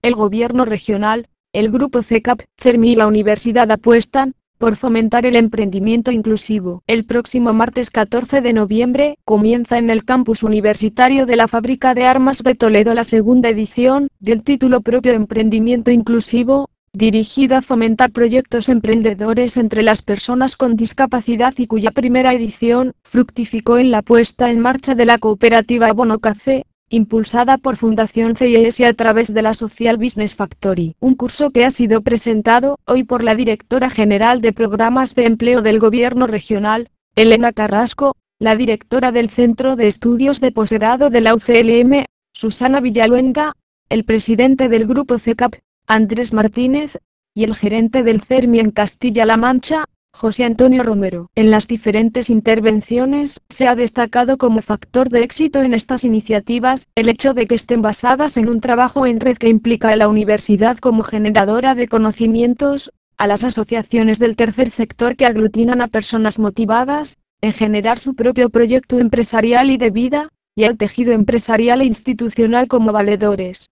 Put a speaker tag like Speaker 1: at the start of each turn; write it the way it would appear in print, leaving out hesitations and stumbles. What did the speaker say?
Speaker 1: el gobierno regional, el grupo CECAP, CERMI y la universidad apuestan por fomentar el emprendimiento inclusivo. El próximo martes 14 de noviembre comienza en el campus universitario de la Fábrica de Armas de Toledo la segunda edición del título propio Emprendimiento Inclusivo, dirigida a fomentar proyectos emprendedores entre las personas con discapacidad y cuya primera edición fructificó en la puesta en marcha de la cooperativa Abono Café, impulsada por Fundación CIES y a través de la Social Business Factory. Un curso que ha sido presentado hoy por la directora general de Programas de Empleo del Gobierno Regional, Elena Carrasco, la directora del Centro de Estudios de Posgrado de la UCLM, Susana Villaluenga, el presidente del Grupo CECAP, Andrés Martínez, y el gerente del CERMI en Castilla-La Mancha, José Antonio Romero. En las diferentes intervenciones se ha destacado como factor de éxito en estas iniciativas el hecho de que estén basadas en un trabajo en red que implica a la universidad como generadora de conocimientos, a las asociaciones del tercer sector que aglutinan a personas motivadas en generar su propio proyecto empresarial y de vida, y al tejido empresarial e institucional como valedores.